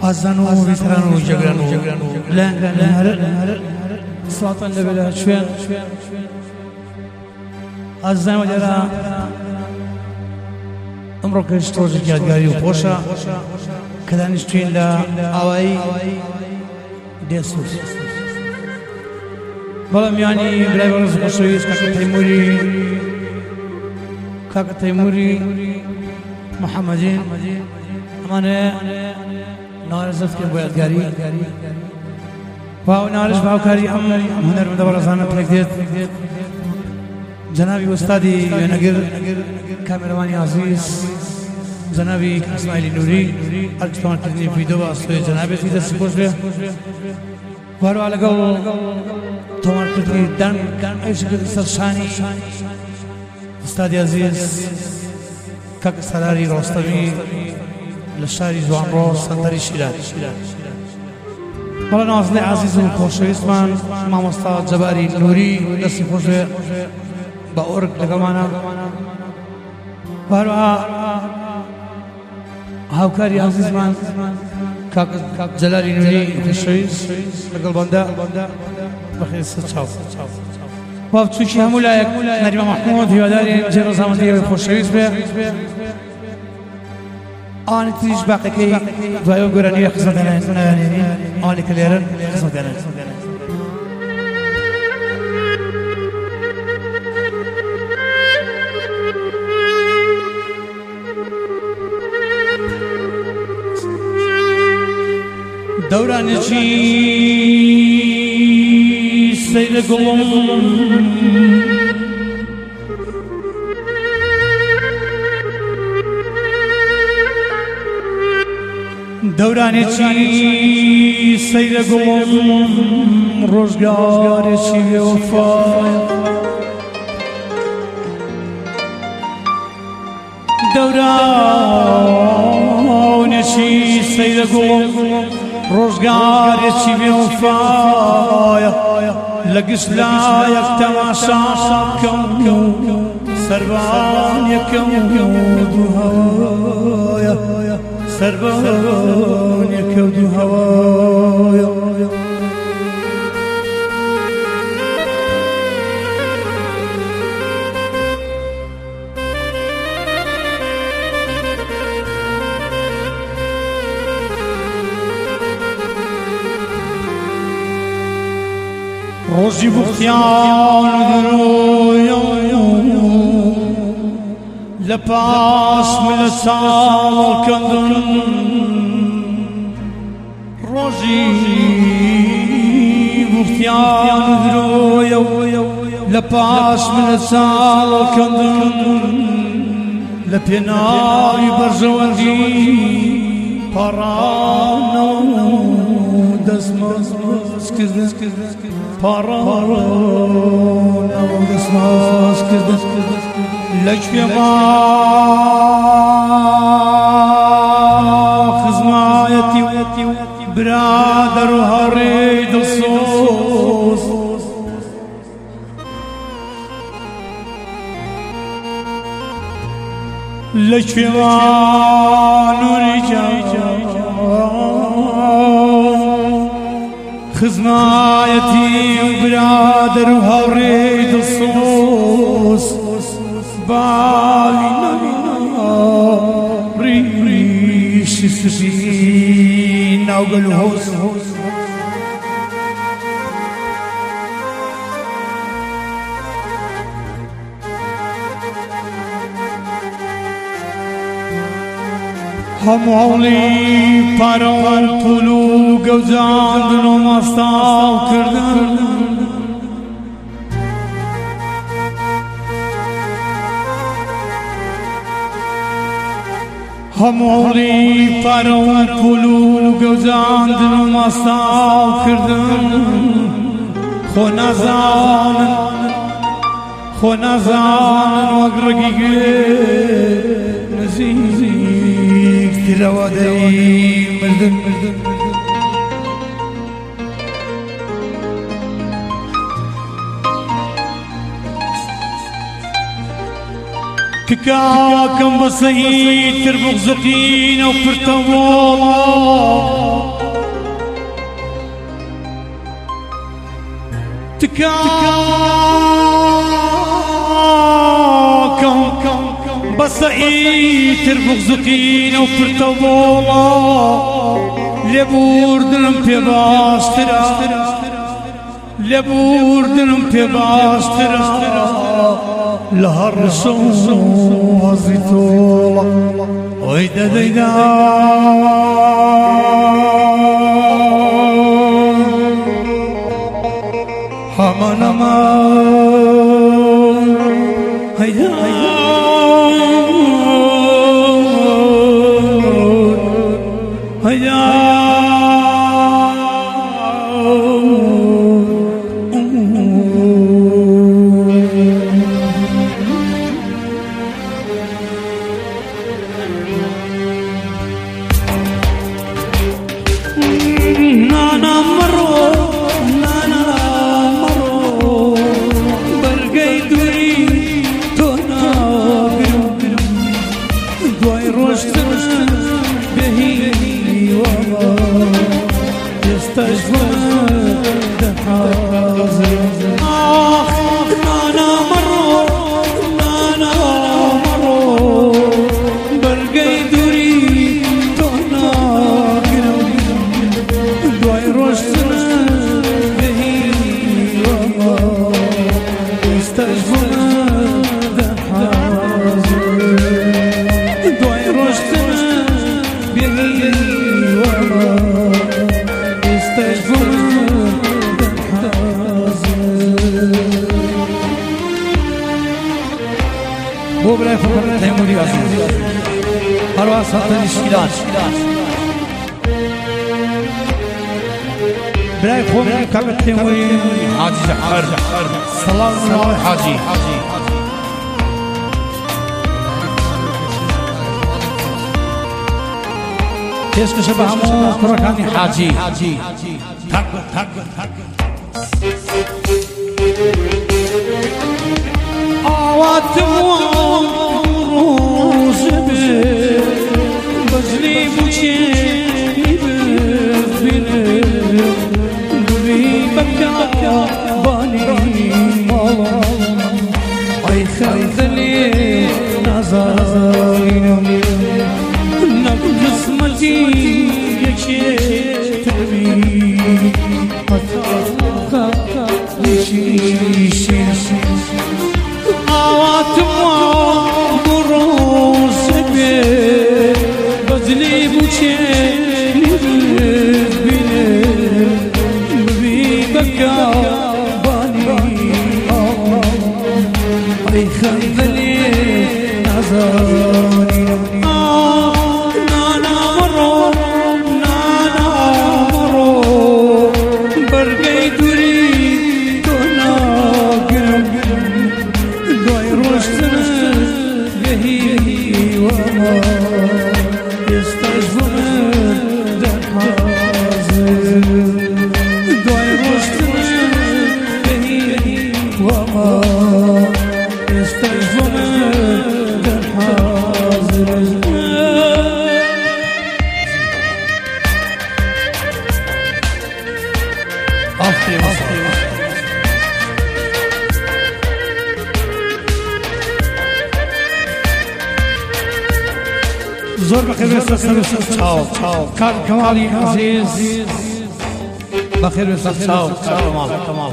أزنو وفيترانو جغرانو لانغان هر سلطان لبلا شوين أزنو جرا أمرو كريستوس جادغاري وبوشا كذا نشتين لا أواي ديسوس بلام يعني برايفرز بسويس كاكا تيموري محمدين أمانة نارزت كن بيادگاری واو نارش باوکاری هم هنر مدبر ازانه تلقیت جنابی استادی نگر کامروانی عزیز جنابی اسماعیلی نوری الکترون کردنی ویدیو واسطه جنابی سیده سپوش به وارو علگو تومار کردنی دن ایش کردی سرشانی استادی عزیز کاک سراری روستوی لشاری جوان روز سندری شیراز حالا نازل عزیز و خوشویستمان مامۆستا جەباری نوری دەستی خۆش بە ئۆرگ لەگەڵمانە هەروەها هاوکاری عزیزمان کاک جەلاری نوری خوشویست لەگەڵ بەندە بەخێر سەرچاو بابچووکی هەموو لایەک نەریمە مەحموود هیوادارین جێڕەزامەندی خۆشەویست بێ آن تریش باقی کی دوایو گرانی خدمت نانی آن کلیرن خدمت نانی دوران چی سیر گلم دوران چی سیر گلم روزگار چی وفا دوران چی سیر گلم روزگار چی وفا لگس لایک تماشا کم سربان یکم دوهایا سربان يكود هوايا روزي بختيان درويا لباس من السال كندن روزي بختيان درويا لباس من السال كندن لبناي برزوندي پارانا دسماز كردن پارانا دسماز كردن لجفي ما خزمايتي برادر وهريد الصوص لجفي ما نوري خزمايتي برادر وهريد الصوص بالنا ريش سفينة وقلوس هم عولي پاران پولو گوزان دنو مستاو کردن هم عولي پاران پولو گوزان دنو مستاو کردن خو نزان وقرقی نزیک تلوادی مردن تكاكم بصيد تربغ زقينة وفرتوالا تكاكم بصيد تربغ زقينة وفرتوالا لبوردنم تباسترا لبوردنم تباسترا لهرسون وزيتولا ويدا ديدا حمانما هيدا هيدا بو برای فکر تیموری عزیز پرواز سلطان شیراز برای فکر کابل تیموری حاجی زهر سلام الله حاجی تیسکش به همون کارکانی حاجی تک آوات روز به بزلی بچه ببینه دوی بکا بانی مالا ای خردلی نزارینم نگو جسمتی یکی تبی حتا نشیشی آواتما بروز به بزلی بوچه بینه بی بکا بانی ای خندلی نزانی نانا مرو برگی دوری تو ناگرم بهی و ما استجوم در حاضر دوای رشتن بهی و ما استجوم در حاضر زور بخير ويستسر تشاو كان كمالي عزيز بخير ويستسر تشاو كمال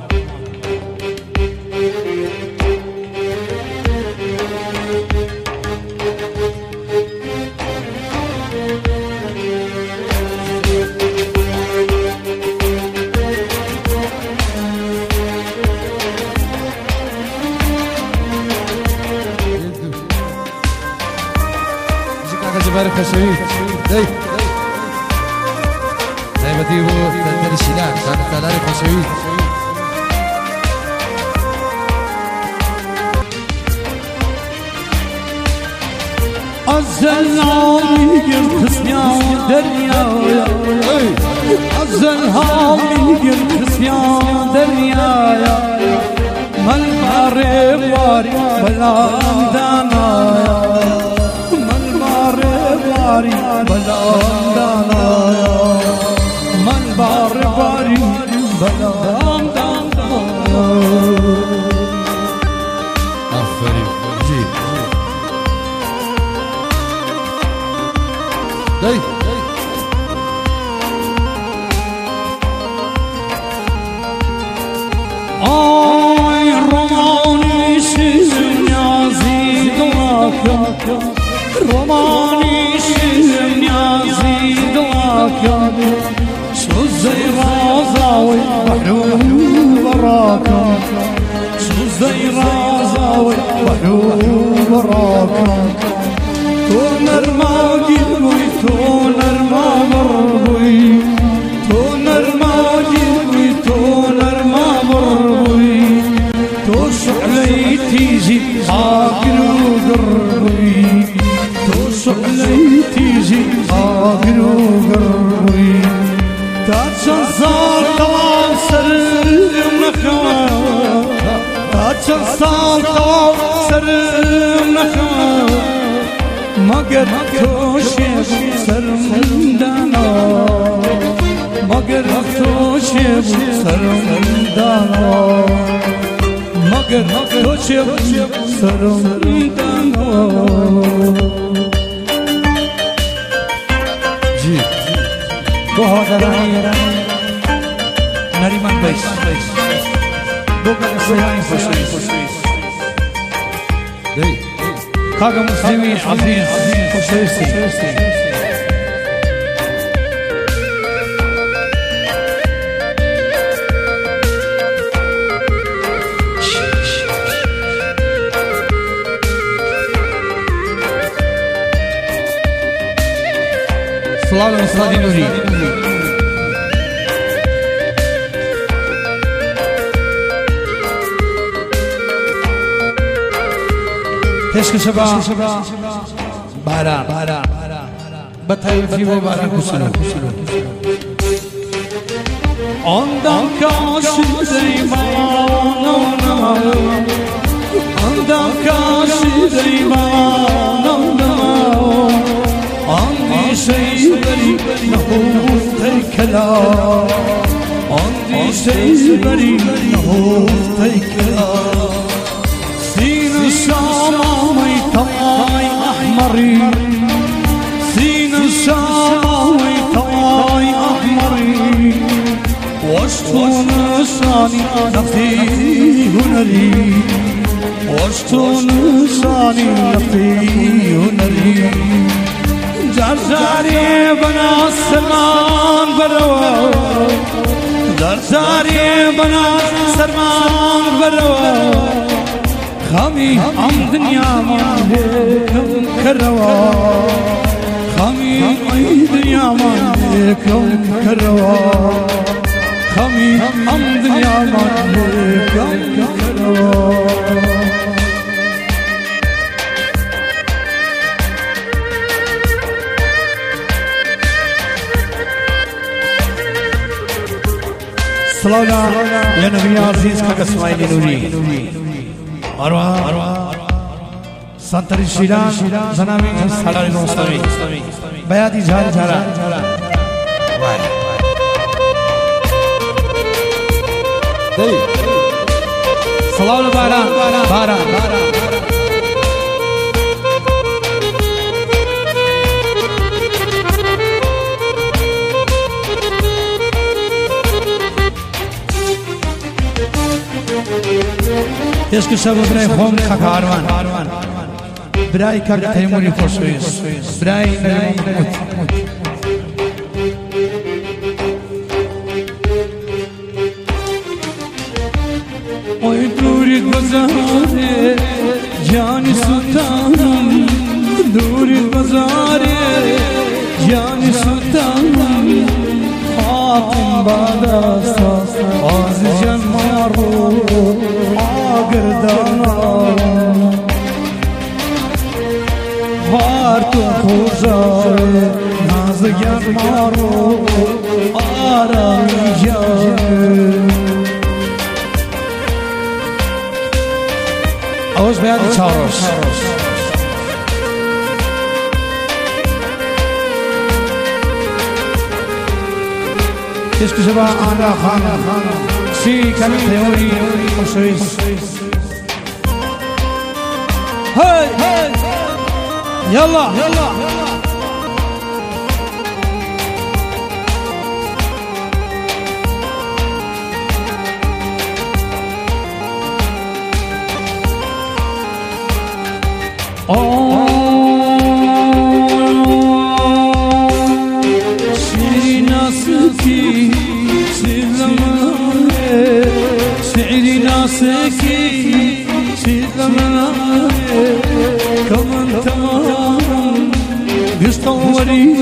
بارك خشوي داي بدي هو تدري شيلان كان تدري خشوي الزلامي الخصيان دريا الزلامي الخصيان دريا من باره باری بلام دانایا من باره باری بلام دانایا من باره باری بلام دانایا. آفرین جی دی آی رومانی شیرم نیازی دعا کن رومانی شیرم نیازی دعا کن شو زیرازاوی بحرو براکن شو زیرازاوی بحرو براکن تو نرما گیروی تو نرما بروی تو نرما گیروی تو نرما بروی تو شعلی تیزی آگر و گروی تو شعلی تیزی آگر و گروی تا چند سال دوام سرم نخواه تا چند سال دوام سرم نخواه مگر تو شیب سرم دانا مگر تو شیب سرم دانا مگر تو شیب سرم دانا. جی بهادرانی نریمان بیس بگن سیاهی خوشویست دی کاغا مسلمی عزیز خوشویستی سلام استادی نوری تشک شبا باران بطایی فی و باران کسلو آندم کاشی بانم آندم کاشی بانم آندی شیبری نهوست کلا آندی شیبری نهوست کلا سین شامای توای احمری سین شامای توای احمری واشتون شانی نفتی هنری واشتون شانی نفتی هنری زرزاری بنا سرمان برو زرزاری بنا سرمان برو خمی ام دنیا من کم کروا خمی ای دنیا من کم کروا خمی ام دنیا من کم کروا. سلانا یا نبی عزیز کا اسماعیلی نوری آروا سنتری شیران جنابی سالاری نوستمی بیادی جاری جارا دی سلام باران عشق شب برای خوم کاروان برای کاک تیموری خوشویست برای نریمان اوی دورید بزاره جانی سلطانم دورید بزاره جانی سلطانم خاتم باداستا آز جان مارو آگردانا بار تو خوشای نازگان مارو آرامی جای اوش بیادی چاروش عشق شبا آنرا خانم سی کمی تیوری خوشویز هی يلا شعري ناسكي شعري ناسكي كمان تمام بيصوري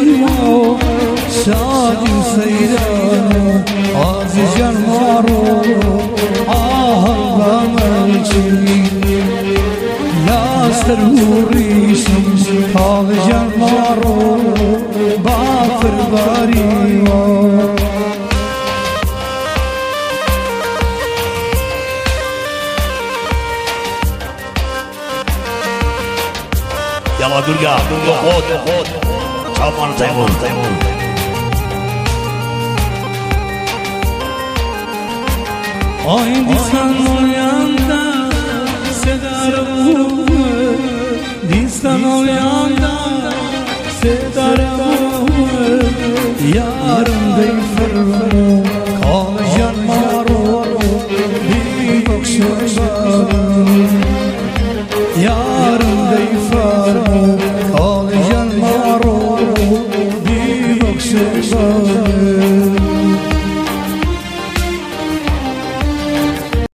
شادي وسيران عزيز المارو بامنشي لا سروري شمس عزيز المارو بافر باري يلا درقا خود شافان تيمور Ay disan olyanda sedarım disan olyanda sedarım yarım deyfer kaljan maro bir bakışa